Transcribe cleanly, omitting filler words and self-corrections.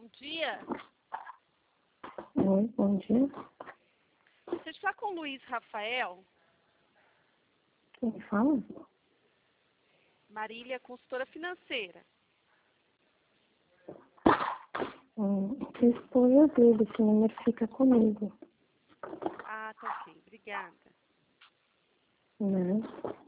Bom dia. Oi, bom dia. Você está com o Luiz Rafael? Quem fala? Marília, consultora financeira. A esposa dele, esse número fica comigo. Ah, tá ok. Obrigada. Né?